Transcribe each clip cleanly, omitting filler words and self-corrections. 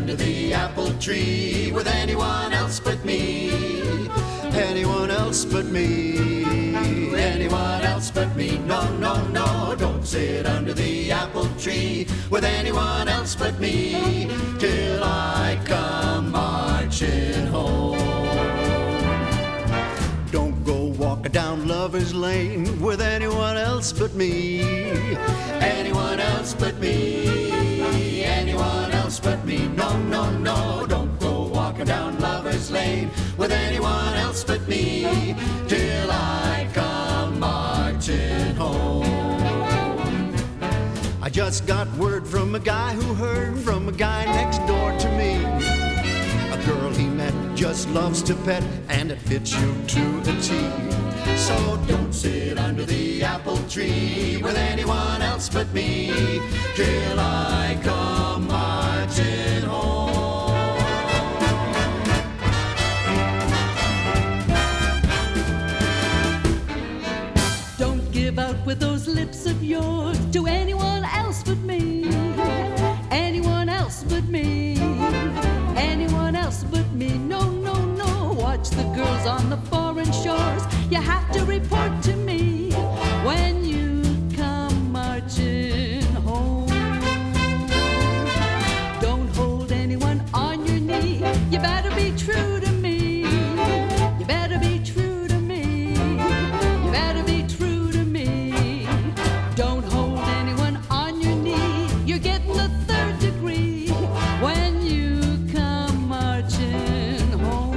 under the apple tree with anyone else but me. Anyone else but me. Anyone else but me. No, no, no, don't sit under the apple tree with anyone else but me till I come marching home. Don't go walking down Lover's Lane with anyone else but me. Anyone else but me. Anyone else but me. No, no, no, don't go walking down Lover's Lane with anyone else but me till I come marching home. I just got word from a guy who heard from a guy next door to me. A girl he met just loves to pet, and it fits you to a T. So don't sit under the apple tree with anyone else but me till I come marching home. Don't give out with those lips of yours to anyone else but me. Anyone else but me. Anyone else but me. No, no, no. Watch the girls on the foreign shores. You have to report to me when you come marching home. Don't hold anyone on your knee. You better be true to me. You better be true to me. You better be true to me. Don't hold anyone on your knee. You're getting the third degree when you come marching home.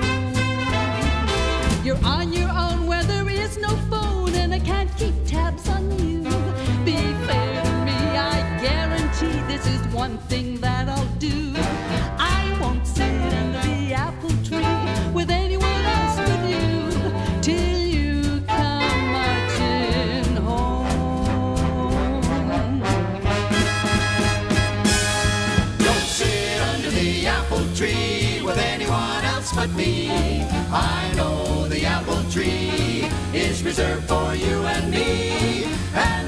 You're on your own where there is no phone, and I can't keep tabs on you. Be fair to me, I guarantee this is one thing that I'll do. I won't sit under the apple tree with anyone else but you till you come marching home. Don't sit under the apple tree with anyone else but me. I know the apple tree is reserved for you and me. And